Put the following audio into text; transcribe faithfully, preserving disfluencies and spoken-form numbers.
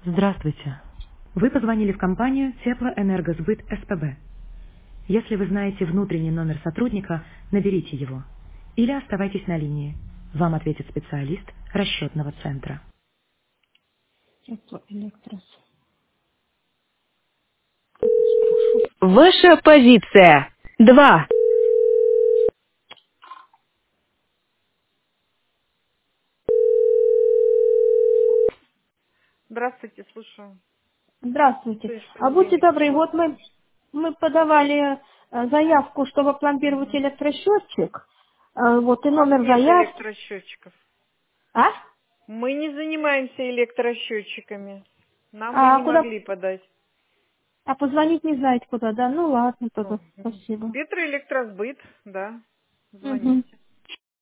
Здравствуйте. Вы позвонили в компанию Теплоэнергосбыт СПБ. Если вы знаете внутренний номер сотрудника, наберите его. Или оставайтесь на линии. Вам ответит специалист расчетного центра. Теплоэлектрос. Ваша позиция. Два. Здравствуйте, слушаю. Здравствуйте. То есть А будьте понедельник добры, еще. вот мы, мы подавали э, заявку, чтобы опломбировать электросчетчик. Э, Вот и У нас номер нет заявки. электросчетчиков. А? Мы не занимаемся электросчетчиками. Нам бы А не куда? могли подать. А позвонить не знаете куда, да? Ну ладно, тогда Ну, спасибо. Петроэлектросбыт, да. Мгм. Звоните.